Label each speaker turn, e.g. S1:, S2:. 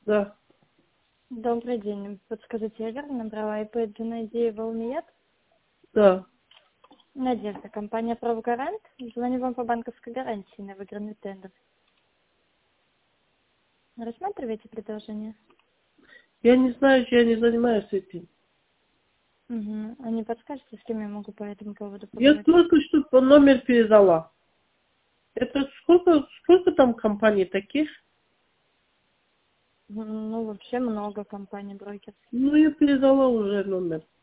S1: Да.
S2: Добрый день. Подскажите, я верно набрала ИП Джунаидиева Волмият?
S1: Да.
S2: Надежда, компания «Правгарант». Звоню вам по банковской гарантии на выигранный тендер. Рассматриваете предложение?
S1: Я не знаю, я не занимаюсь этим.
S2: Угу. А не подскажете, с кем я могу по этому поводу
S1: Я
S2: поговорить?
S1: только что по номер передала. Это сколько там компаний таких?
S2: Ну, вообще много компаний брокерских.
S1: Ну, я передала уже номер.